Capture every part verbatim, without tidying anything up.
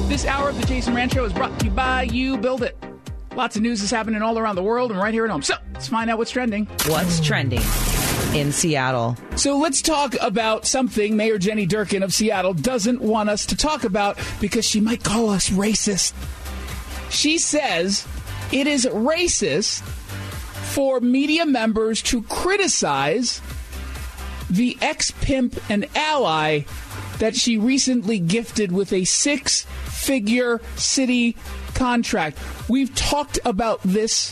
This hour of the Jason Rand Show is brought to you by You Build It. Lots of news is happening all around the world and right here at home. So let's find out what's trending. What's trending in Seattle? So let's talk about something Mayor Jenny Durkan of Seattle doesn't want us to talk about because she might call us racist. She says it is racist for media members to criticize the ex-pimp and ally that she recently gifted with a six-figure city contract. We've talked about this.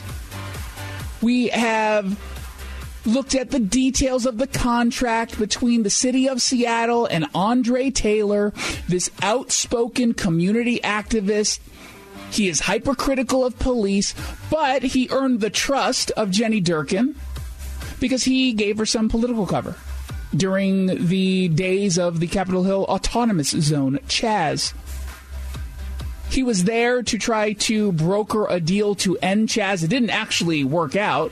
We have looked at the details of the contract between the city of Seattle and Andre Taylor, this outspoken community activist. He is hypercritical of police, but he earned the trust of Jenny Durkan because he gave her some political cover during the days of the Capitol Hill Autonomous Zone, Chaz. He was there to try to broker a deal to end Chaz. It didn't actually work out,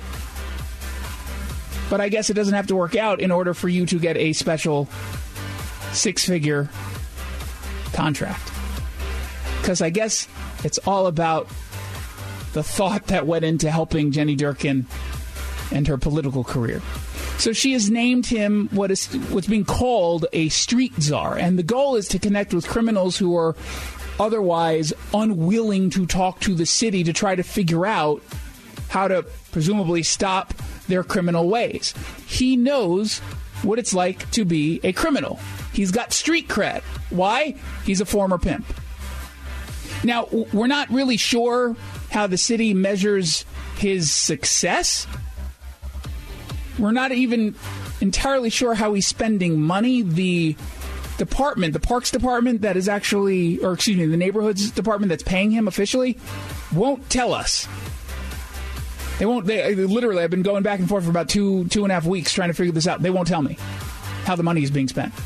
but I guess it doesn't have to work out in order for you to get a special six-figure contract. Because I guess it's all about the thought that went into helping Jenny Durkan and her political career. So she has named him what is what's being called a street czar, and the goal is to connect with criminals who are otherwise unwilling to talk to the city to try to figure out how to presumably stop their criminal ways. He knows what it's like to be a criminal. He's got street cred. Why? He's a former pimp. Now, we're not really sure how the city measures his success. We're not even entirely sure how he's spending money. The department, the Parks Department that is actually, or excuse me, the Neighborhoods Department that's paying him officially, won't tell us. They won't, they literally, I've been going back and forth for about two, two and a half weeks trying to figure this out. They won't tell me how the money is being spent.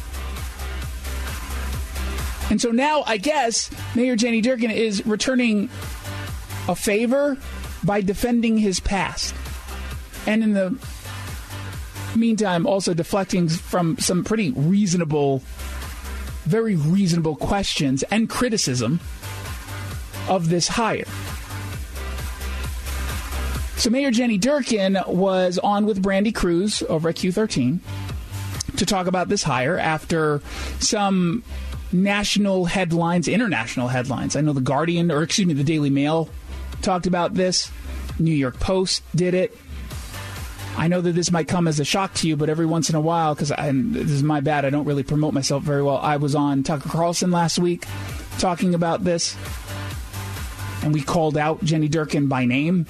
And so now, I guess, Mayor Jenny Durkan is returning a favor by defending his past. And in the meantime, also deflecting from some pretty reasonable, very reasonable questions and criticism of this hire. So Mayor Jenny Durkan was on with Brandy Cruz over at Q thirteen to talk about this hire after some national headlines, international headlines. I know The Guardian, or excuse me, the Daily Mail talked about this. New York Post did it. I know that this might come as a shock to you, but every once in a while, because this is my bad, I don't really promote myself very well. I was on Tucker Carlson last week talking about this, and we called out Jenny Durkan by name.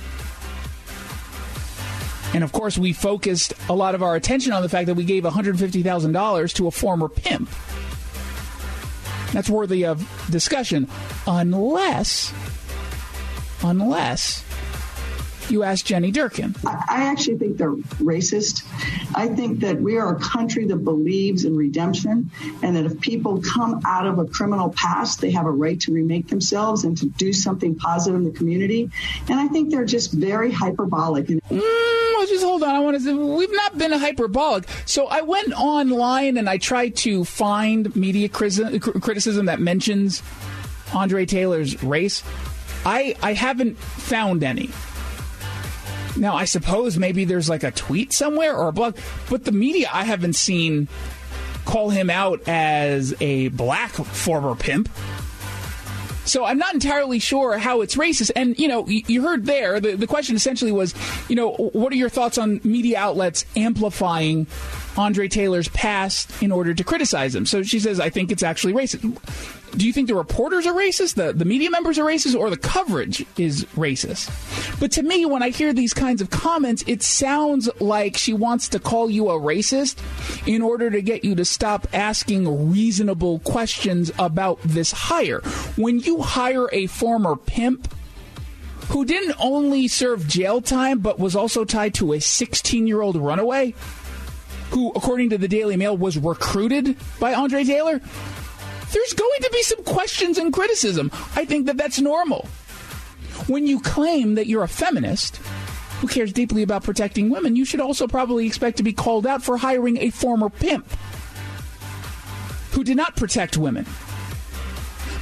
And, of course, we focused a lot of our attention on the fact that we gave one hundred fifty thousand dollars to a former pimp. That's worthy of discussion, unless, unless you ask Jenny Durkan. I actually think they're racist. I think that we are a country that believes in redemption, and that if people come out of a criminal past, they have a right to remake themselves and to do something positive in the community. And I think they're just very hyperbolic. Mm, well, just hold on. I want to say, we've not been hyperbolic. So I went online and I tried to find media criticism that mentions Andre Taylor's race. I, I haven't found any. Now, I suppose maybe there's like a tweet somewhere or a blog, but the media I haven't seen call him out as a black former pimp. So I'm not entirely sure how it's racist. And, you know, you heard there, the, the question essentially was, you know, what are your thoughts on media outlets amplifying Andre Taylor's past in order to criticize him? So she says, I think it's actually racist. Do you think the reporters are racist, the, the media members are racist, or the coverage is racist? But to me, when I hear these kinds of comments, it sounds like she wants to call you a racist in order to get you to stop asking reasonable questions about this hire. When you hire a former pimp who didn't only serve jail time, but was also tied to a sixteen-year-old runaway, who, according to the Daily Mail, was recruited by Andre Taylor, there's going to be some questions and criticism. I think that that's normal. When you claim that you're a feminist who cares deeply about protecting women, you should also probably expect to be called out for hiring a former pimp who did not protect women,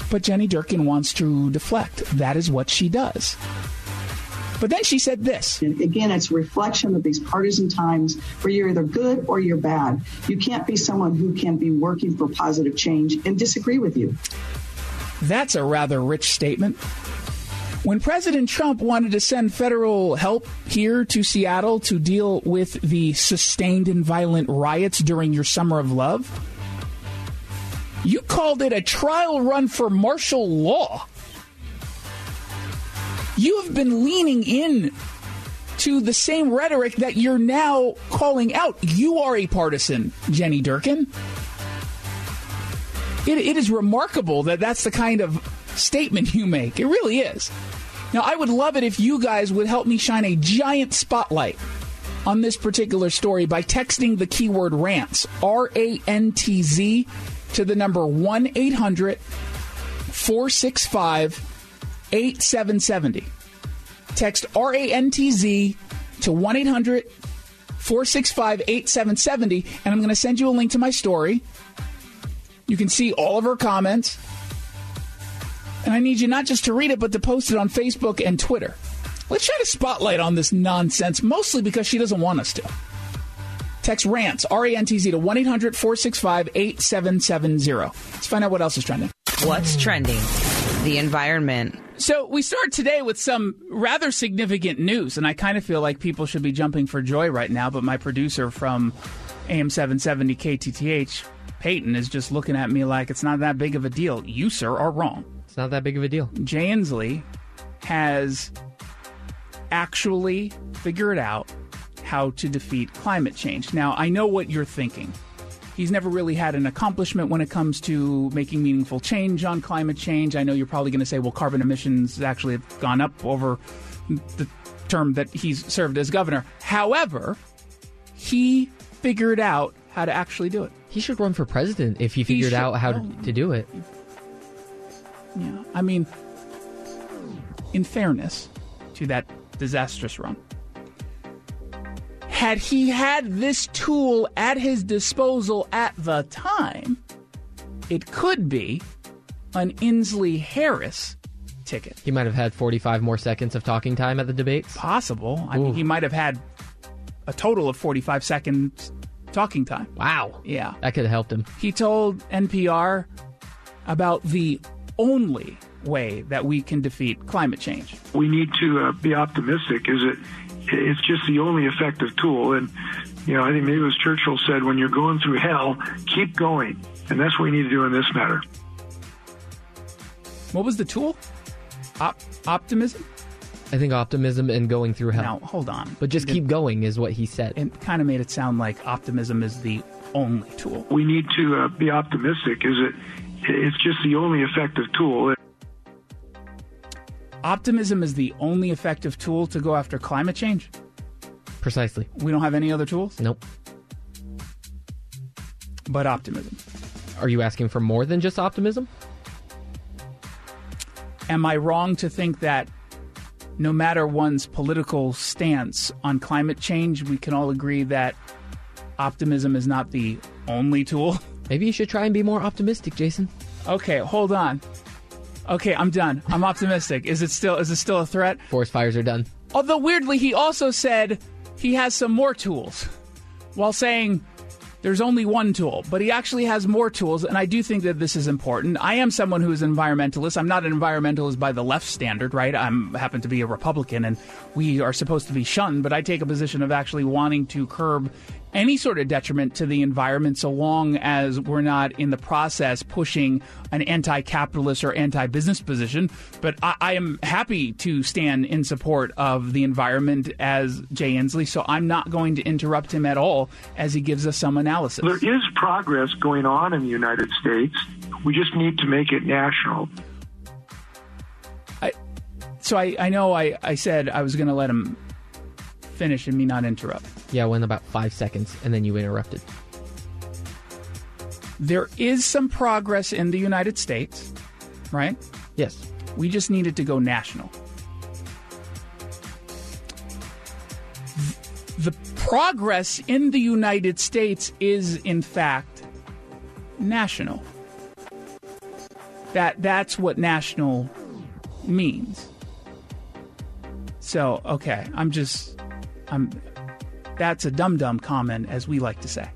But Jenny Durkin wants to deflect. That is what she does. But then she said this. Again, it's a reflection of these partisan times where you're either good or you're bad. You can't be someone who can be working for positive change and disagree with you. That's a rather rich statement. When President Trump wanted to send federal help here to Seattle to deal with the sustained and violent riots during your summer of love, you called it a trial run for martial law. You have been leaning in to the same rhetoric that you're now calling out. You are a partisan, Jenny Durkin. It, it is remarkable that that's the kind of statement you make. It really is. Now, I would love it if you guys would help me shine a giant spotlight on this particular story by texting the keyword rants, R A N T Z, to the number one eight hundred four six five eight seven seven zero. Text R A N T Z to one eight hundred four six five eight seven seven zero, and I'm going to send you a link to my story. You can see all of her comments. And I need you not just to read it, but to post it on Facebook and Twitter. Let's shine a spotlight on this nonsense, mostly because she doesn't want us to. Text RANTS, R A N T Z, to one eight hundred four six five eight seven seven zero. Let's find out what else is trending. What's trending? The environment. So we start today with some rather significant news, and I kind of feel like people should be jumping for joy right now, but my producer from A M seven seventy K T T H, Peyton, is just looking at me like it's not that big of a deal. You, sir, are wrong. It's not that big of a deal. Jay Inslee has actually figured out how to defeat climate change. Now, I know what you're thinking. He's never really had an accomplishment when it comes to making meaningful change on climate change. I know you're probably going to say, well, carbon emissions actually have gone up over the term that he's served as governor. However, he figured out how to actually do it. He should run for president if he figured he out how to, to do it. Yeah, I mean, in fairness to that disastrous run, had he had this tool at his disposal at the time, it could be an Inslee-Harris ticket. He might have had forty-five more seconds of talking time at the debates. Possible. I Ooh. mean, he might have had a total of forty-five seconds talking time. Wow. Yeah. That could have helped him. He told N P R about the only way that we can defeat climate change. We need to uh, be optimistic. Is it? It's just the only effective tool. And, you know, I think maybe as Churchill said, when you're going through hell, keep going. And that's what we need to do in this matter. What was the tool? Op- optimism? I think optimism and going through hell. Now, hold on. But just keep going is what he said. It kind of made it sound like optimism is the only tool. We need to uh, be optimistic. Is it? It's just the only effective tool. Optimism is the only effective tool to go after climate change? Precisely. We don't have any other tools? Nope. But optimism. Are you asking for more than just optimism? Am I wrong to think that no matter one's political stance on climate change, we can all agree that optimism is not the only tool? Maybe you should try and be more optimistic, Jason. Okay, hold on. Okay, I'm done. I'm optimistic. Is it still is it still a threat? Forest fires are done. Although weirdly, he also said he has some more tools, while saying there's only one tool, but he actually has more tools, and I do think that this is important. I am someone who is an environmentalist. I'm not an environmentalist by the left standard, right? I happen to be a Republican, and we are supposed to be shunned, but I take a position of actually wanting to curb any sort of detriment to the environment so long as we're not in the process pushing an anti-capitalist or anti-business position. But I, I am happy to stand in support of the environment as Jay Inslee, so I'm not going to interrupt him at all as he gives us some analysis. There is progress going on in the United States. We just need to make it national. I, so I, I know I, I said I was going to let him finish and me not interrupt. Yeah, it went about five seconds, and then you interrupted. There is some progress in the United States, right? Yes. We just need it to go national. The progress in the United States is, in fact, national. That that's what national means. So, okay, I'm just I'm that's a dum-dum comment, as we like to say.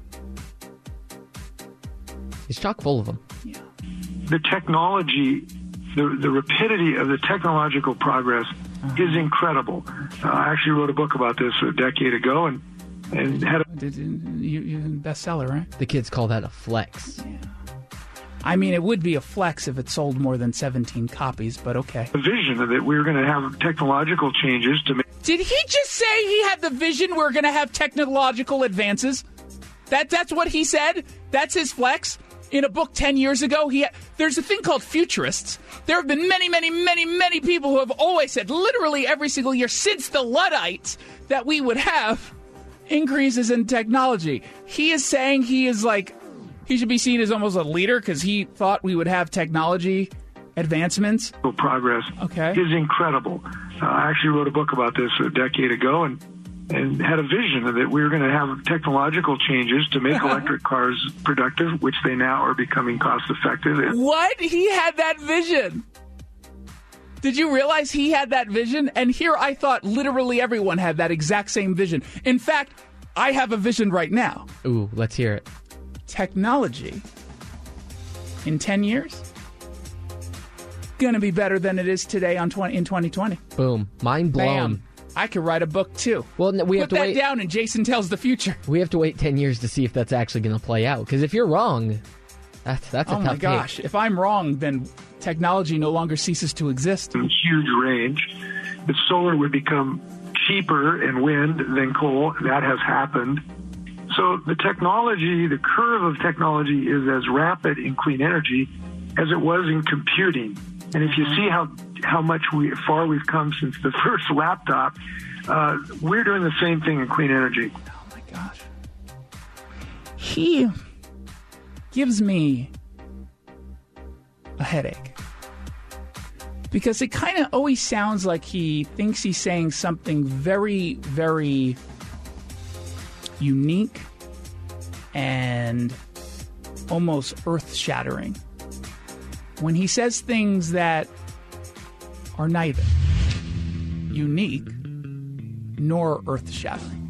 He's chock full of them. Yeah. The technology, the, the rapidity of the technological progress uh-huh. is incredible. Uh, I actually wrote a book about this a decade ago, and, and had a... Did, you, you bestseller, right? The kids call that a flex. Yeah. I mean, it would be a flex if it sold more than seventeen copies, but okay. The vision of it, we were going to have technological changes to make... Did he just say he had the vision we're going to have technological advances? That That's what he said? That's his flex? In a book ten years ago, he had, there's a thing called futurists. There have been many, many, many, many people who have always said, literally every single year since the Luddites, that we would have increases in technology. He is saying he is like, he should be seen as almost a leader because he thought we would have technology advancements. Progress okay. is incredible. Uh, I actually wrote a book about this a decade ago, and and had a vision that we were going to have technological changes to make electric cars productive, which they now are becoming cost-effective. What? He had that vision? Did you realize he had that vision? And here I thought literally everyone had that exact same vision. In fact, I have a vision right now. Ooh, let's hear it. Technology in ten years going to be better than it is today on twenty in twenty twenty. Boom. Mind blown. Bam. I could write a book, too. Well, we Put have to that wait. down, and Jason tells the future. We have to wait ten years to see if that's actually going to play out. Because if you're wrong, that's that's a oh tough my gosh! take. If I'm wrong, then technology no longer ceases to exist. Huge range. That solar would become cheaper in wind than coal. That has happened. So the technology, the curve of technology, is as rapid in clean energy as it was in computing. And if you see how how much we far we've come since the first laptop, uh, we're doing the same thing in clean energy. Oh my gosh! He gives me a headache because it kind of always sounds like he thinks he's saying something very, very unique and almost earth-shattering when he says things that are neither unique nor earth-shattering.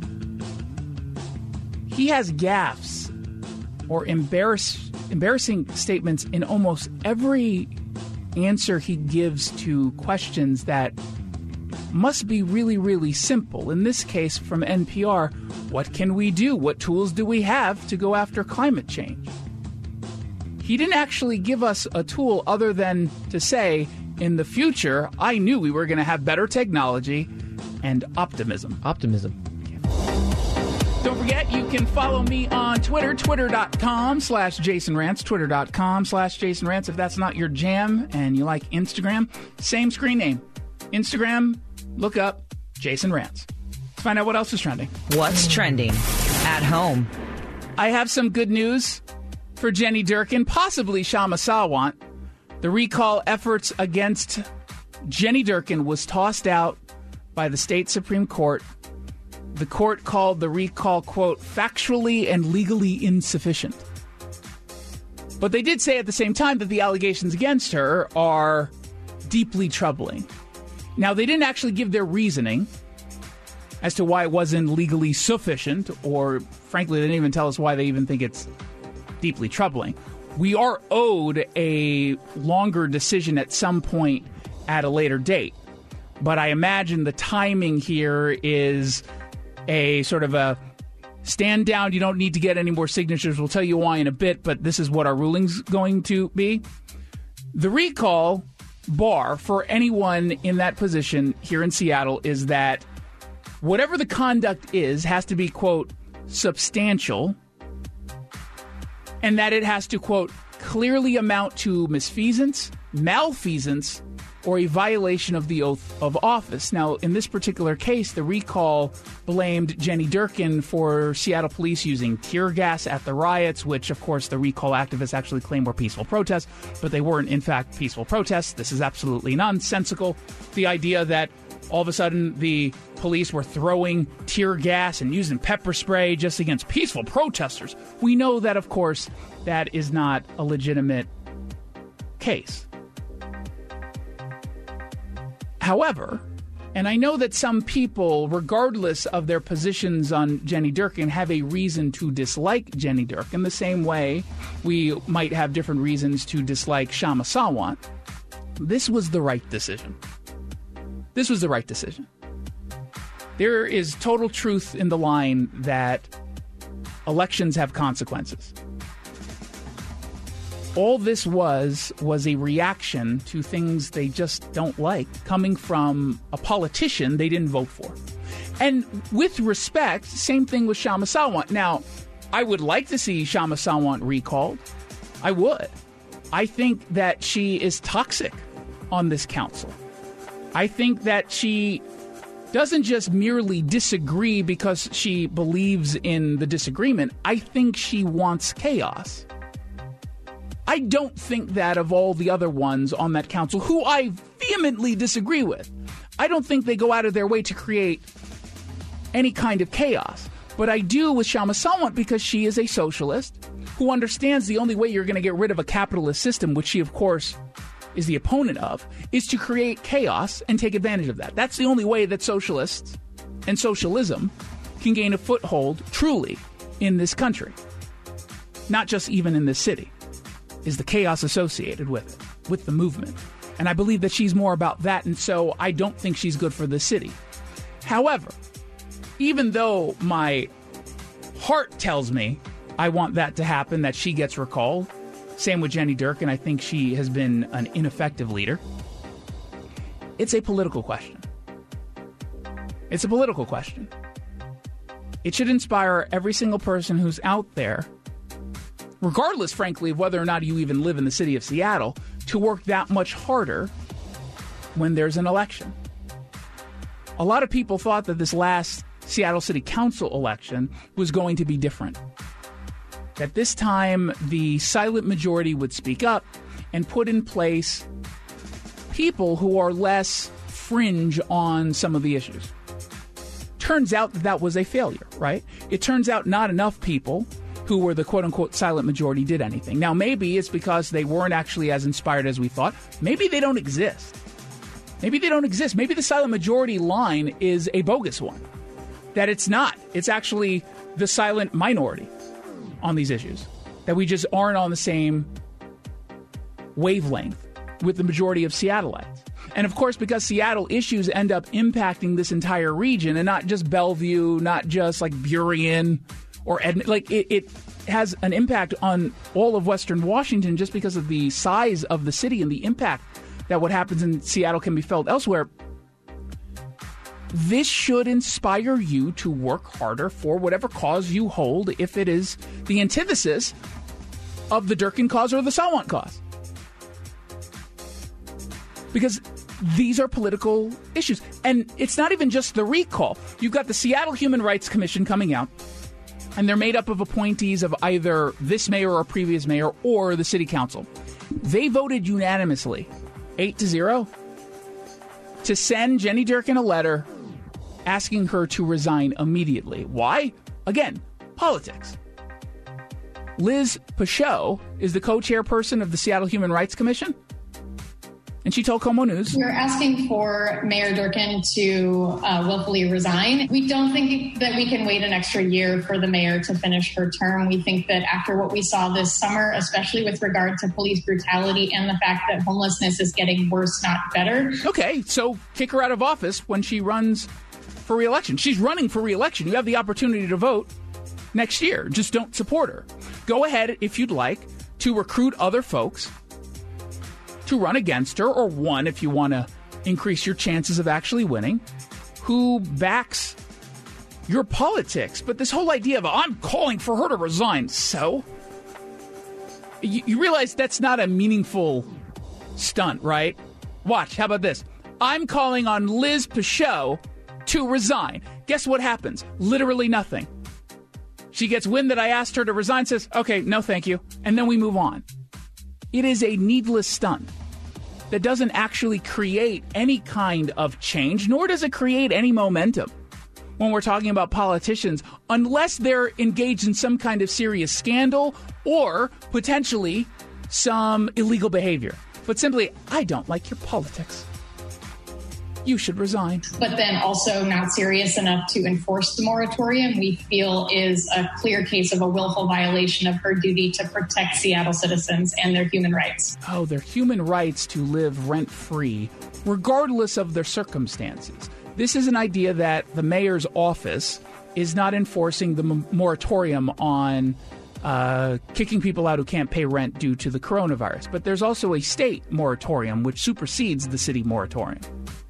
He has gaffes or embarrass, embarrassing statements in almost every answer he gives to questions that must be really, really simple. In this case, from N P R, what can we do? What tools do we have to go after climate change? He didn't actually give us a tool other than to say, in the future, I knew we were going to have better technology and optimism. Optimism. Don't forget, you can follow me on Twitter, twitter.com slash Jason Rants, twitter.com slash Jason Rants. If that's not your jam and you like Instagram, same screen name. Instagram, look up Jason Rants. Let's find out what else is trending. What's trending at home? I have some good news for Jenny Durkin, possibly Kshama Sawant. The recall efforts against Jenny Durkin was tossed out by the state Supreme Court. The court called the recall, quote, factually and legally insufficient. But they did say at the same time that the allegations against her are deeply troubling. Now, they didn't actually give their reasoning as to why it wasn't legally sufficient, or frankly, they didn't even tell us why they even think it's deeply troubling. We are owed a longer decision at some point at a later date. But I imagine the timing here is a sort of a stand down, you don't need to get any more signatures. We'll tell you why in a bit, but this is what our ruling's going to be. The recall bar for anyone in that position here in Seattle is that whatever the conduct is has to be, quote, substantial, and that it has to, quote, clearly amount to misfeasance, malfeasance, or a violation of the oath of office. Now, in this particular case, the recall blamed Jenny Durkin for Seattle police using tear gas at the riots, which, of course, the recall activists actually claim were peaceful protests, but they weren't, in fact, peaceful protests. This is absolutely nonsensical. The idea that all of a sudden the police were throwing tear gas and using pepper spray just against peaceful protesters. We know that, of course, that is not a legitimate case. However, and I know that some people, regardless of their positions on Jenny Durkan, have a reason to dislike Jenny Durkan, the same way we might have different reasons to dislike Kshama Sawant. This was the right decision. This was the right decision. There is total truth in the line that elections have consequences. All this was was a reaction to things they just don't like coming from a politician they didn't vote for. And with respect, same thing with Kshama Sawant. Now, I would like to see Kshama Sawant recalled. I would. I think that she is toxic on this council. I think that she doesn't just merely disagree because she believes in the disagreement. I think she wants chaos. I don't think that of all the other ones on that council, who I vehemently disagree with. I don't think they go out of their way to create any kind of chaos. But I do with Kshama Sawant because she is a socialist who understands the only way you're going to get rid of a capitalist system, which she, of course, is the opponent of, is to create chaos and take advantage of that. That's the only way that socialists and socialism can gain a foothold truly in this country. Not just even in this city, is the chaos associated with it, with the movement. And I believe that she's more about that, and so I don't think she's good for the city. However, even though my heart tells me I want that to happen, that she gets recalled, same with Jenny Durkan, I think she has been an ineffective leader. It's a political question. It's a political question. It should inspire every single person who's out there, regardless, frankly, of whether or not you even live in the city of Seattle, to work that much harder when there's an election. A lot of people thought that this last Seattle City Council election was going to be different. That this time the silent majority would speak up and put in place people who are less fringe on some of the issues. Turns out that that was a failure, right? It turns out not enough people who were the quote-unquote silent majority did anything. Now, maybe it's because they weren't actually as inspired as we thought. Maybe they don't exist. Maybe they don't exist. Maybe the silent majority line is a bogus one. That it's not. It's actually the silent minority on these issues. That we just aren't on the same wavelength with the majority of Seattleites. And of course, because Seattle issues end up impacting this entire region, and not just Bellevue, not just like Burien or Edmond, like it, it has an impact on all of Western Washington just because of the size of the city and the impact that what happens in Seattle can be felt elsewhere. This should inspire you to work harder for whatever cause you hold, if it is the antithesis of the Durkan cause or the Sawant cause. Because these are political issues. And it's not even just the recall. You've got the Seattle Human Rights Commission coming out, and they're made up of appointees of either this mayor or previous mayor or the city council. They voted unanimously, eight to zero, to send Jenny Durkan a letter asking her to resign immediately. Why? Again, politics. Liz Pichot is the co-chairperson of the Seattle Human Rights Commission, and she told KOMO News, "We're asking for Mayor Durkan to uh, willfully resign. We don't think that we can wait an extra year for the mayor to finish her term. We think that after what we saw this summer, especially with regard to police brutality and the fact that homelessness is getting worse, not better." Okay, so kick her out of office when she runs for re-election. She's running for re-election. You have the opportunity to vote next year. Just don't support her. Go ahead, if you'd like, to recruit other folks to run against her, or one if you want to increase your chances of actually winning, who backs your politics. But this whole idea of, I'm calling for her to resign, so? You, you realize that's not a meaningful stunt, right? Watch, how about this? I'm calling on Liz Pichot to resign. Guess what happens? Literally nothing. She gets wind that I asked her to resign, says, okay, no thank you, and then we move on. It is a needless stunt that doesn't actually create any kind of change, nor does it create any momentum when we're talking about politicians, unless they're engaged in some kind of serious scandal or potentially some illegal behavior. But simply, I don't like your politics. you should resign. But then also not serious enough to enforce the moratorium, we feel is a clear case of a willful violation of her duty to protect Seattle citizens and their human rights. Oh, their human rights to live rent-free, regardless of their circumstances. This is an idea that the mayor's office is not enforcing the m- moratorium on uh, kicking people out who can't pay rent due to the coronavirus. But there's also a state moratorium which supersedes the city moratorium.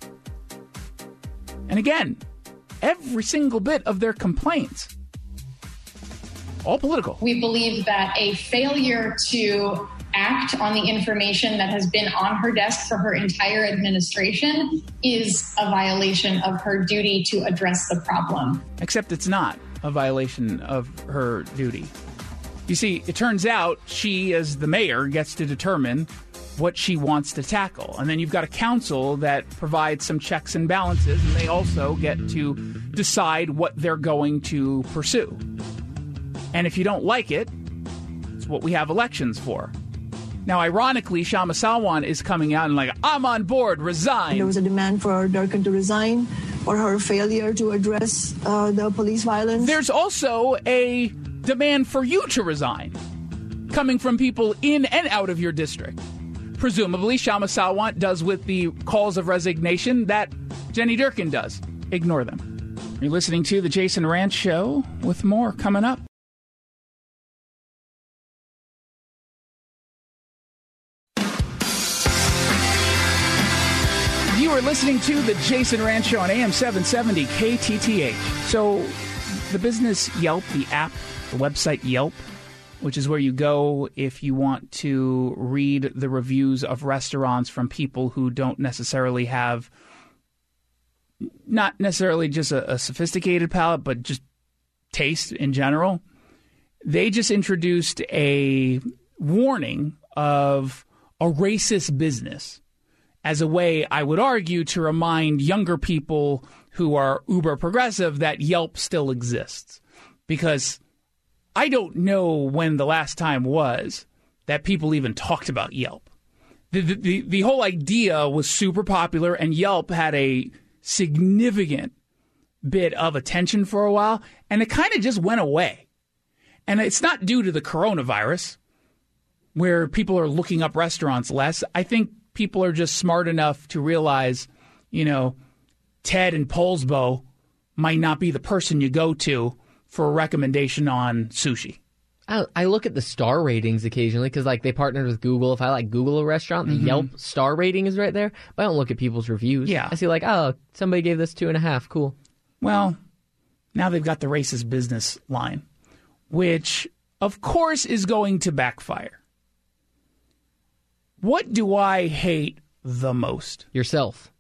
And again, every single bit of their complaints, all political. We believe that a failure to act on the information that has been on her desk for her entire administration is a violation of her duty to address the problem. Except it's not a violation of her duty. You see, it turns out she, as the mayor, gets to determine what she wants to tackle. And then you've got a council that provides some checks and balances, and they also get to decide what they're going to pursue. And if you don't like it, it's what we have elections for. Now, ironically, Kshama Sawant is coming out and like, I'm on board, resign. There was a demand for Durkan to resign for her failure to address uh, the police violence. There's also a demand for you to resign, coming from people in and out of your district. Presumably, Kshama Sawant does with the calls of resignation that Jenny Durkan does. Ignore them. You're listening to The Jason Ranch Show with more coming up. You are listening to The Jason Ranch Show on A M seven seventy K T T H. So the business Yelp, the app, the website Yelp, which is where you go if you want to read the reviews of restaurants from people who don't necessarily have, not necessarily just a, a sophisticated palate, but just taste in general. They just introduced a warning of a racist business as a way, I would argue, to remind younger people who are uber progressive that Yelp still exists. Because I don't know when the last time was that people even talked about Yelp. The, the, the, the whole idea was super popular, and Yelp had a significant bit of attention for a while, and it kind of just went away. And it's not due to the coronavirus, where people are looking up restaurants less. I think people are just smart enough to realize, you know, Ted and Polsbo might not be the person you go to for a recommendation on sushi. I, I look at the star ratings occasionally because, like, they partnered with Google. If I, like, Google a restaurant, the mm-hmm. Yelp star rating is right there. But I don't look at people's reviews. Yeah. I see, like, oh, somebody gave this two and a half. Cool. Well, now they've got the racist business line, which, of course, is going to backfire. What do I hate the most? Yourself.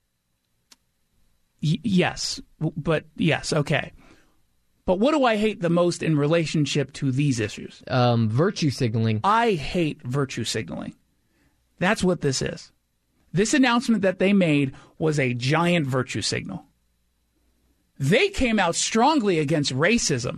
Y- yes. But yes, okay. But what do I hate the most in relationship to these issues? Um, virtue signaling. I hate virtue signaling. That's what this is. This announcement that they made was a giant virtue signal. They came out strongly against racism.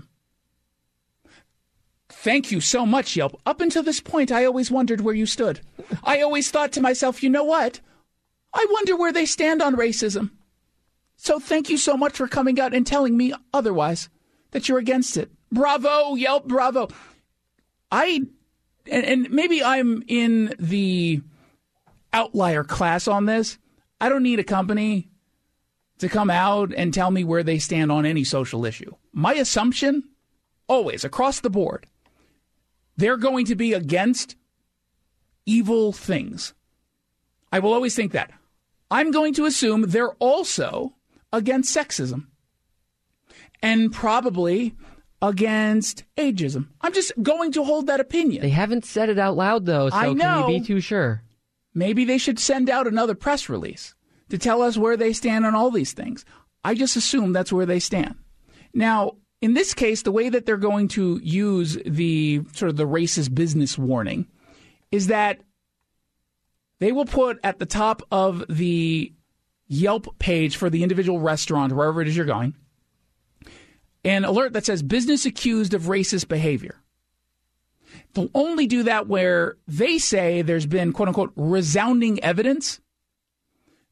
Thank you so much, Yelp. Up until this point, I always wondered where you stood. I always thought to myself, you know what? I wonder where they stand on racism. So thank you so much for coming out and telling me otherwise, that you're against it. Bravo, Yelp, bravo. I, and, and maybe I'm in the outlier class on this. I don't need a company to come out and tell me where they stand on any social issue. My assumption, always, across the board, they're going to be against evil things. I will always think that. I'm going to assume they're also against sexism and probably against ageism. I'm just going to hold that opinion. They haven't said it out loud, though, so I know. Can you be too sure? Maybe they should send out another press release to tell us where they stand on all these things. I just assume that's where they stand. Now, in this case, the way that they're going to use the sort of the racist business warning is that they will put at the top of the Yelp page for the individual restaurant, wherever it is you're going, an alert that says business accused of racist behavior. They'll only do that where they say there's been, quote unquote, resounding evidence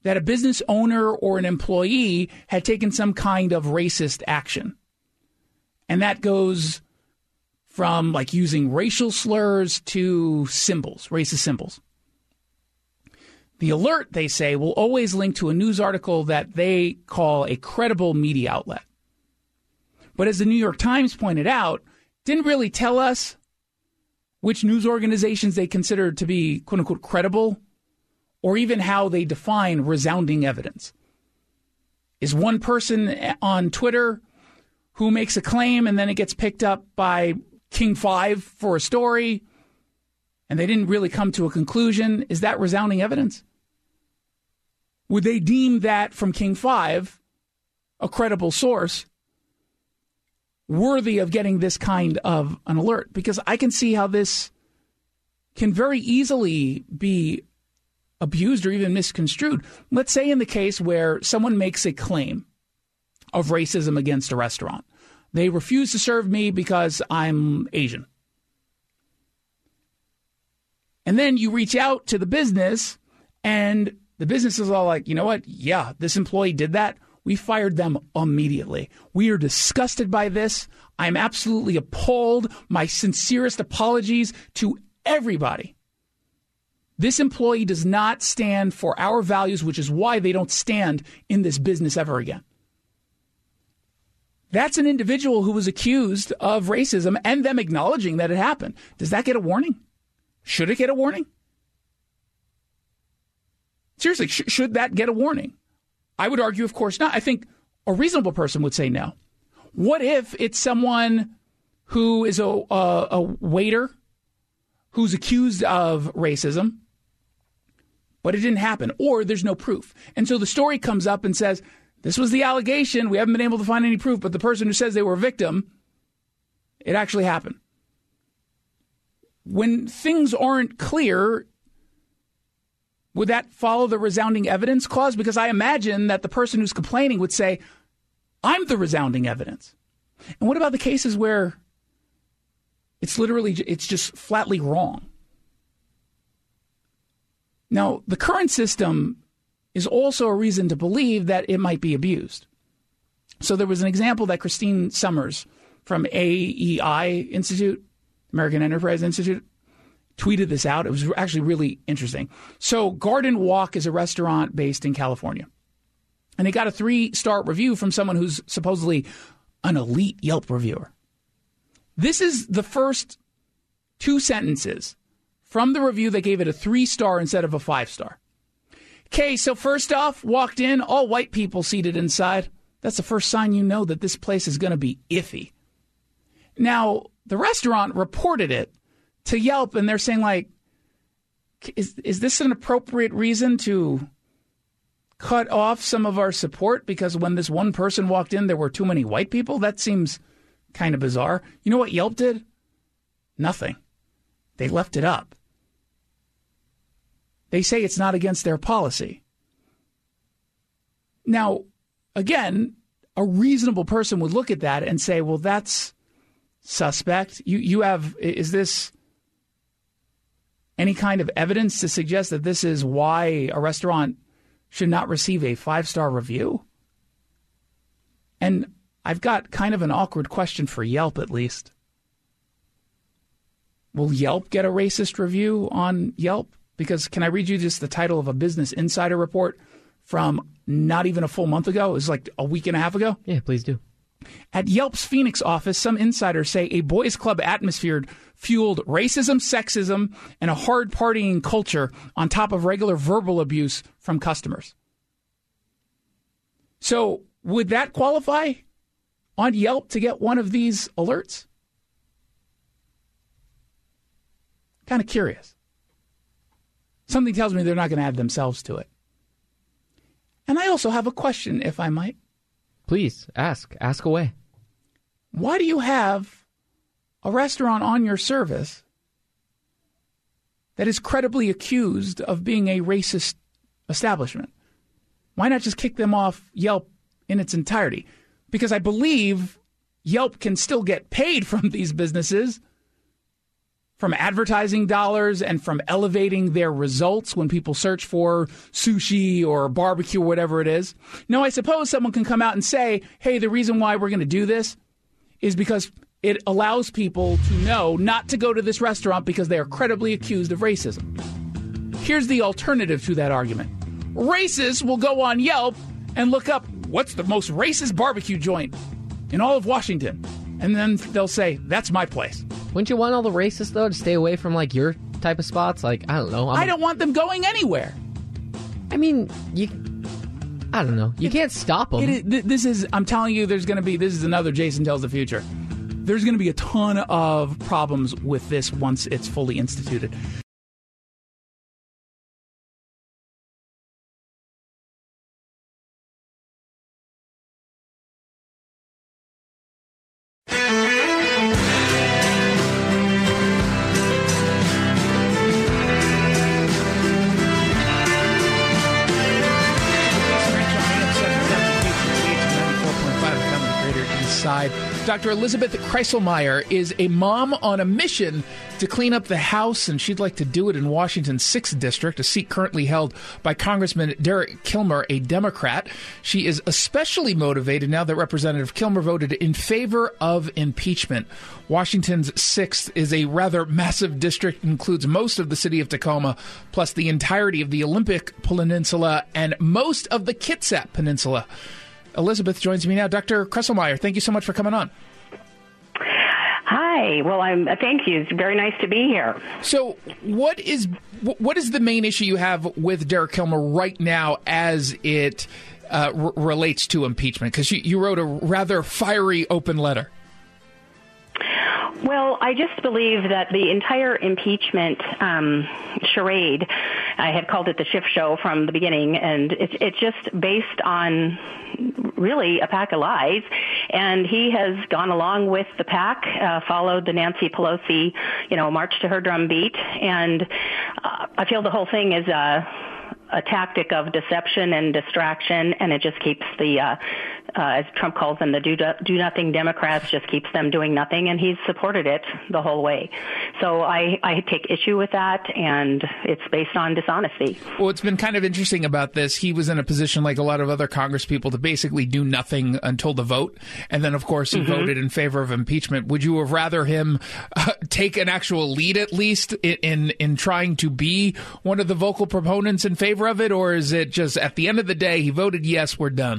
that a business owner or an employee had taken some kind of racist action. And that goes from like using racial slurs to symbols, racist symbols. The alert, they say, will always link to a news article that they call a credible media outlet. But as the New York Times pointed out, didn't really tell us which news organizations they considered to be, quote unquote, credible, or even how they define resounding evidence. Is one person on Twitter who makes a claim and then it gets picked up by King five for a story and they didn't really come to a conclusion, is that resounding evidence? Would they deem that from King five, a credible source, worthy of getting this kind of an alert? Because I can see how this can very easily be abused or even misconstrued. Let's say in the case where someone makes a claim of racism against a restaurant. They refuse to serve me because I'm Asian. And then you reach out to the business and the business is all like, you know what? Yeah, this employee did that. We fired them immediately. We are disgusted by this. I'm absolutely appalled. My sincerest apologies to everybody. This employee does not stand for our values, which is why they don't stand in this business ever again. That's an individual who was accused of racism and them acknowledging that it happened. Does that get a warning? Should it get a warning? Seriously, sh- should that get a warning? I would argue, of course not. I think a reasonable person would say no. What if it's someone who is a, a, a waiter who's accused of racism, but it didn't happen, or there's no proof? And so the story comes up and says, this was the allegation. We haven't been able to find any proof, but the person who says they were a victim, it actually happened. When things aren't clear, would that follow the resounding evidence clause? Because I imagine that the person who's complaining would say, I'm the resounding evidence. And what about the cases where it's literally, it's just flatly wrong? Now, the current system is also a reason to believe that it might be abused. So there was an example that Christine Summers from A E I Institute, American Enterprise Institute, tweeted this out. It was actually really interesting. So Garden Walk is a restaurant based in California. And they got a three-star review from someone who's supposedly an elite Yelp reviewer. This is the first two sentences from the review that gave it a three-star instead of a five-star. Okay, so first off, walked in, all white people seated inside. That's the first sign you know that this place is going to be iffy. Now, the restaurant reported it to Yelp, and they're saying, like, is is this an appropriate reason to cut off some of our support because when this one person walked in, there were too many white people? That seems kind of bizarre. You know what Yelp did? Nothing. They left it up. They say it's not against their policy. Now, again, a reasonable person would look at that and say, well, that's suspect. You you have, is this any kind of evidence to suggest that this is why a restaurant should not receive a five-star review? And I've got kind of an awkward question for Yelp, at least. Will Yelp get a racist review on Yelp? Because can I read you just the title of a Business Insider report from not even a full month ago? It was like a week and a half ago. Yeah, please do. At Yelp's Phoenix office, some insiders say a boys' club atmosphere fueled racism, sexism, and a hard partying culture on top of regular verbal abuse from customers. So would that qualify on Yelp to get one of these alerts? Kind of curious. Something tells me they're not going to add themselves to it. And I also have a question, if I might. Please, ask. Ask away. Why do you have a restaurant on your service that is credibly accused of being a racist establishment? Why not just kick them off Yelp in its entirety? Because I believe Yelp can still get paid from these businesses from advertising dollars and from elevating their results when people search for sushi or barbecue or whatever it is. No, I suppose someone can come out and say, hey, the reason why we're going to do this is because it allows people to know not to go to this restaurant because they are credibly accused of racism. Here's the alternative to that argument. Racists will go on Yelp and look up what's the most racist barbecue joint in all of Washington. And then they'll say, that's my place. Wouldn't you want all the racists, though, to stay away from, like, your type of spots? Like, I don't know. I'm I don't want them going anywhere. I mean, you... I don't know. You it, can't stop them. It is, this is, I'm telling you, there's going to be, this is another Jason Tells the Future. There's going to be a ton of problems with this once it's fully instituted. Doctor Elizabeth Kreiselmeyer is a mom on a mission to clean up the house, and she'd like to do it in Washington's sixth District, a seat currently held by Congressman Derek Kilmer, a Democrat. She is especially motivated now that Representative Kilmer voted in favor of impeachment. Washington's sixth is a rather massive district, includes most of the city of Tacoma, plus the entirety of the Olympic Peninsula and most of the Kitsap Peninsula. Elizabeth joins me now. Doctor Kreiselmeyer, thank you so much for coming on. Hi. Well, I'm. Uh, thank you. It's very nice to be here. So, what is what is the main issue you have with Derek Kilmer right now as it uh, r- relates to impeachment? Because you, you wrote a rather fiery open letter. Well, I just believe that the entire impeachment um, charade, I had called it the shift show from the beginning, and it's, it's just based on really a pack of lies. And he has gone along with the pack, uh, followed the Nancy Pelosi, you know, march to her drumbeat. And uh, I feel the whole thing is a, a tactic of deception and distraction, and it just keeps the uh, Uh, as Trump calls them, the do, do nothing Democrats, just keeps them doing nothing, and he's supported it the whole way. So I, I take issue with that, and it's based on dishonesty. Well, it's been kind of interesting about this. He was in a position, like a lot of other Congress people, to basically do nothing until the vote, and then, of course, he mm-hmm. voted in favor of impeachment. Would you have rather him uh, take an actual lead, at least, in, in in trying to be one of the vocal proponents in favor of it, or is it just, at the end of the day, he voted yes, we're done?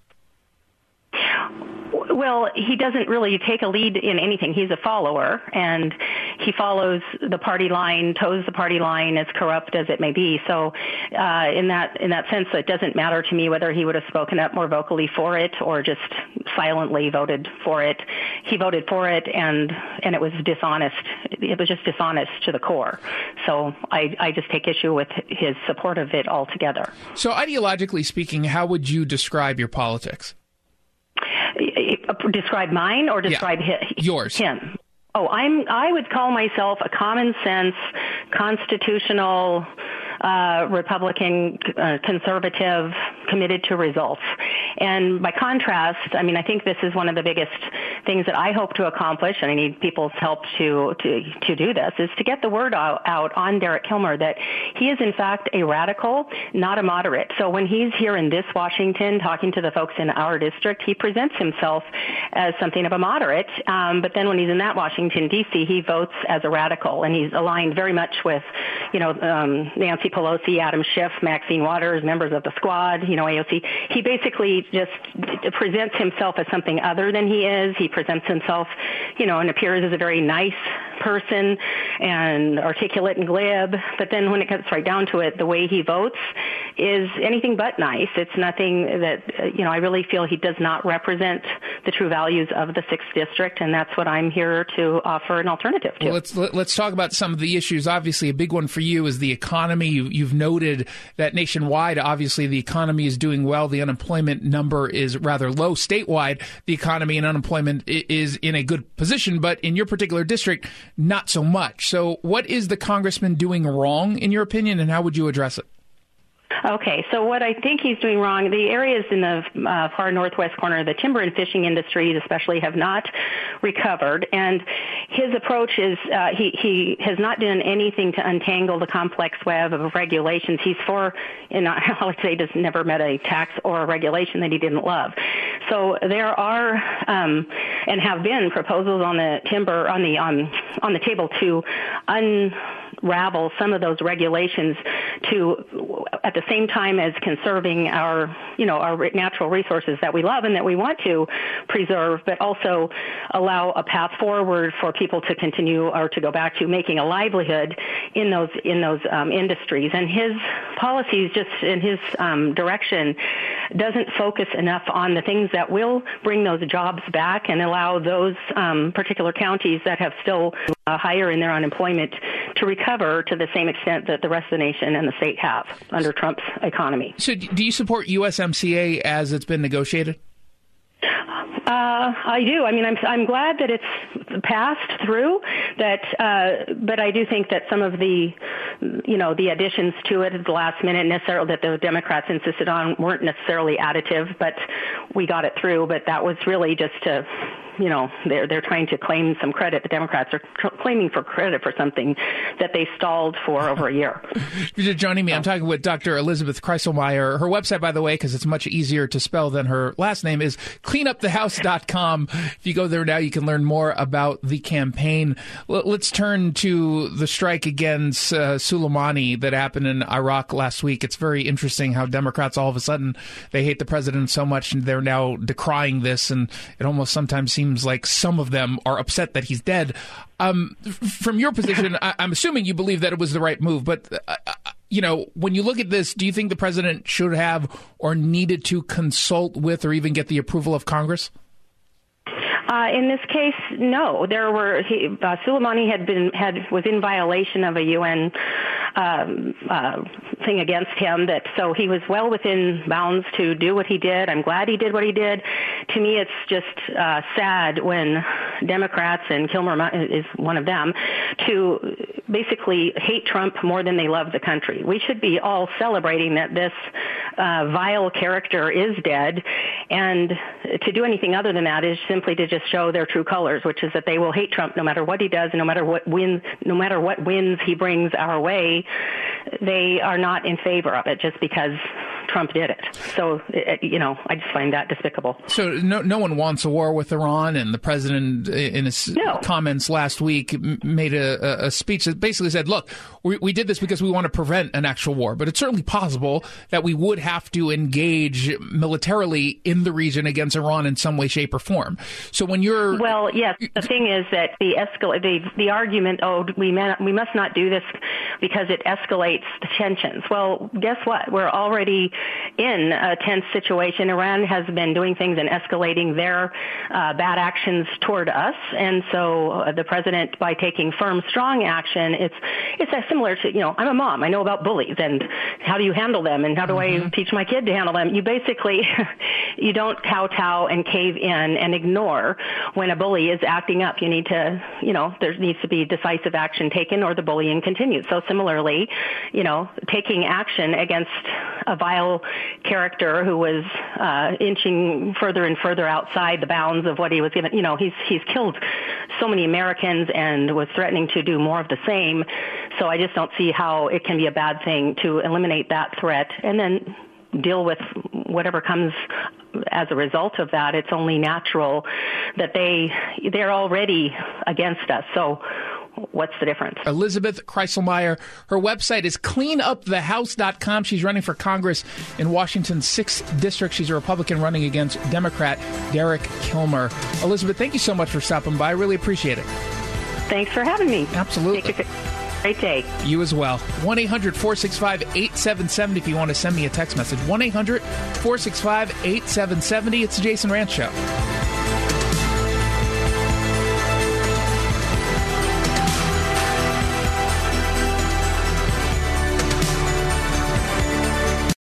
Well, he doesn't really take a lead in anything. He's a follower, and he follows the party line, toes the party line, as corrupt as it may be. So uh, in that in that sense, it doesn't matter to me whether he would have spoken up more vocally for it or just silently voted for it. He voted for it, and and it was dishonest. It was just dishonest to the core. So I, I just take issue with his support of it altogether. So ideologically speaking, how would you describe your politics? Describe mine or describe yeah, his, yours. him? Oh, I'm. I would call myself a common sense, constitutional, uh, Republican, uh, conservative, committed to results. And by contrast, I mean, I think this is one of the biggest things that I hope to accomplish, and I need people's help to to, to do this, is to get the word out, out on Derek Kilmer that he is, in fact, a radical, not a moderate. So when he's here in this Washington talking to the folks in our district, he presents himself as something of a moderate. Um, but then when he's in that Washington, D C, he votes as a radical, and he's aligned very much with, you know, um, Nancy Pelosi, Adam Schiff, Maxine Waters, members of the Squad, you know, A O C. He basically just presents himself as something other than he is. He presents himself, you know, and appears as a very nice person and articulate and glib. But then when it gets right down to it, the way he votes is anything but nice. It's nothing that, uh, you know, I really feel he does not represent the true values of the sixth District, and that's what I'm here to offer an alternative to. Well, let's let's talk about some of the issues. Obviously, a big one for you is the economy. You, you've noted that nationwide, obviously, the economy is doing well. The unemployment number is rather low. Statewide, the economy and unemployment is in a good position, but in your particular district, not so much. So what is the congressman doing wrong, in your opinion, and how would you address it? Okay, so what I think he's doing wrong, the areas in the uh, far northwest corner of the timber and fishing industries especially have not recovered, and his approach is uh, he, he has not done anything to untangle the complex web of regulations. He's for, and I would say, just never met a tax or a regulation that he didn't love. So there are um, and have been proposals on the timber, on the, um, on the table to un unravel some of those regulations to, at the same time as conserving our, you know, our natural resources that we love and that we want to preserve, but also allow a path forward for people to continue or to go back to making a livelihood in those in those um, industries. And his policies, just in his um, direction, doesn't focus enough on the things that will bring those jobs back and allow those um, particular counties that have still uh, higher in their unemployment to recover to the same extent that the rest of the nation and the state have under Trump's economy. So do you support U S M C A as it's been negotiated? Uh, I do. I mean, I'm I'm glad that it's passed through. That, uh, but I do think that some of the, you know, the additions to it at the last minute, necessarily that the Democrats insisted on, weren't necessarily additive. But we got it through. But that was really just to, you know, they're they're trying to claim some credit. The Democrats are tr- claiming for credit for something that they stalled for over a year. If you're just joining me, I'm talking with Doctor Elizabeth Kreiselmeyer. Her website, by the way, because it's much easier to spell than her last name, is clean up the house dot com. If you go there now, you can learn more about the campaign. L- let's turn to the strike against uh, Soleimani that happened in Iraq last week. It's very interesting how Democrats all of a sudden, they hate the president so much and they're now decrying this, and it almost sometimes seems like some of them are upset that he's dead. Um, f- from your position, I- I'm assuming you believe that it was the right move, but uh, you know, when you look at this, do you think the president should have or needed to consult with or even get the approval of Congress? Uh, in this case, no. There were he, uh, Soleimani had been had was in violation of a U N um, uh, thing against him. That so he was well within bounds to do what he did. I'm glad he did what he did. To me, it's just uh, sad when Democrats, and Kilmer is one of them, to basically hate Trump more than they love the country. We should be all celebrating that this uh, vile character is dead, and to do anything other than that is simply to just show their true colors, which is that they will hate Trump no matter what he does, and no matter what wins, no matter what wins he brings our way. They are not in favor of it just because Trump did it. So, you know, I just find that despicable. So no no one wants a war with Iran, and the president, in his no. comments last week, made a, a speech that basically said, look, we, we did this because we want to prevent an actual war, but it's certainly possible that we would have to engage militarily in the region against Iran in some way, shape, or form. So when you're... Well, yes, the thing is that the escal- the, the argument, oh, we, may, we must not do this because it escalates the tensions. Well, guess what? We're already in a tense situation. Iran has been doing things and escalating their uh, bad actions toward us, and so uh, the president, by taking firm, strong action, it's it's as similar to, you know, I'm a mom. I know about bullies and how do you handle them and how do mm-hmm. I teach my kid to handle them. You basically, you don't kowtow and cave in and ignore when a bully is acting up. You need to, you know, there needs to be decisive action taken or the bullying continues. So similarly, you know, taking action against a vile character who was uh, inching further and further outside the bounds of what he was given. You know, he's he's killed so many Americans and was threatening to do more of the same. So I just don't see how it can be a bad thing to eliminate that threat and then deal with whatever comes as a result of that. It's only natural that they they're already against us. So what's the difference? Elizabeth Kreiselmeyer. Her website is clean up the house dot com. She's running for Congress in Washington's sixth District. She's a Republican running against Democrat Derek Kilmer. Elizabeth, thank you so much for stopping by. I really appreciate it. Thanks for having me. Absolutely. Take a great day. You as well. one eight hundred four six five eight seven seven zero if you want to send me a text message. one eight hundred four six five eight seven seven zero. It's the Jason Rantz Show.